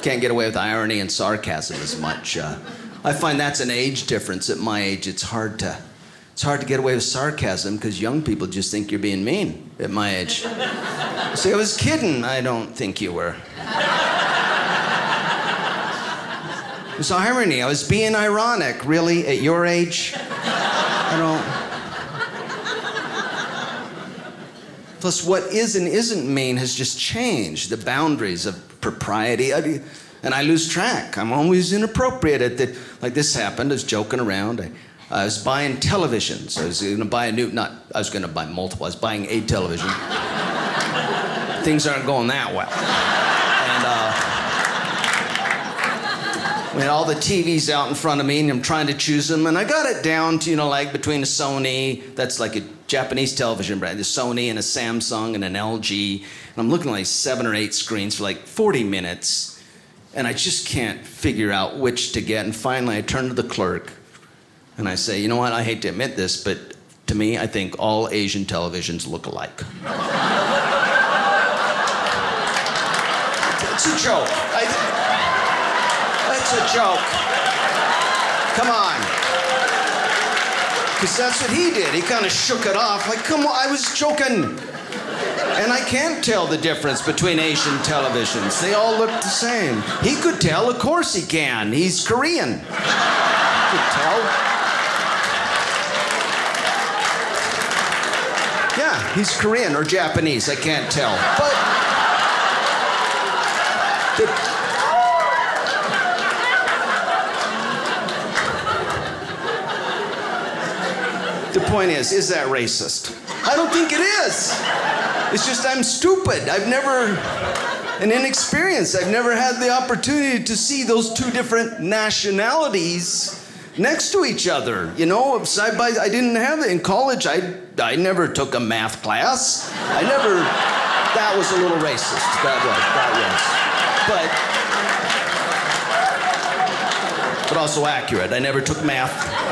can't get away with irony and sarcasm as much. I find that's an age difference. At my age, it's hard to get away with sarcasm because young people just think you're being mean at my age. Say, I was kidding. I don't think you were. It was irony. I was being ironic. Really? At your age? I don't... Plus, what is and isn't mean has just changed. The boundaries of propriety. And I lose track. I'm always inappropriate at the... Like this happened. I was joking around. I was buying televisions. I was going to buy I was going to buy multiple. I was buying a television. Things aren't going that well. We had all the TVs out in front of me, and I'm trying to choose them, and I got it down to, like between a Sony, that's like a Japanese television brand, a Sony and a Samsung and an LG, and I'm looking at like 7 or 8 screens for like 40 minutes, and I just can't figure out which to get, and finally I turn to the clerk, and I say, you know what, I hate to admit this, but to me, I think all Asian televisions look alike. It's a joke. It's a joke. Come on. Because that's what he did. He kind of shook it off. Like, come on, I was joking. And I can't tell the difference between Asian televisions. They all look the same. He could tell. Of course he can. He's Korean. He could tell. Yeah, he's Korean or Japanese. I can't tell. But... The point is that racist? I don't think it is. It's just I'm stupid. And inexperienced. I've never had the opportunity to see those two different nationalities next to each other. Side by side. I didn't have it in college. I never took a math class. That was a little racist. That was. But also accurate. I never took math.